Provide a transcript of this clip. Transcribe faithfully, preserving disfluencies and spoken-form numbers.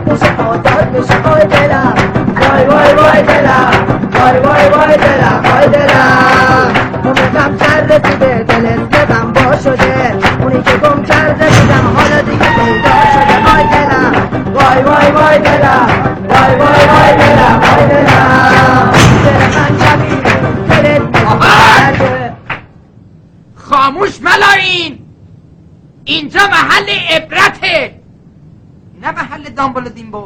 میشه آزاد میشه آی دلم وای وای وای دلم وای وای وای دلم وای دلم عمرم سر رسیده دلت که غم با شده اونی که گم کرده بودم حالا دیگه پیدا شده آی دلم وای وای وای دلم وای وای وای دلم وای دلم دل من شبیه دلت میشه خاموش ملاین اینجا محل عبرته نه محل دامبل و دیمبو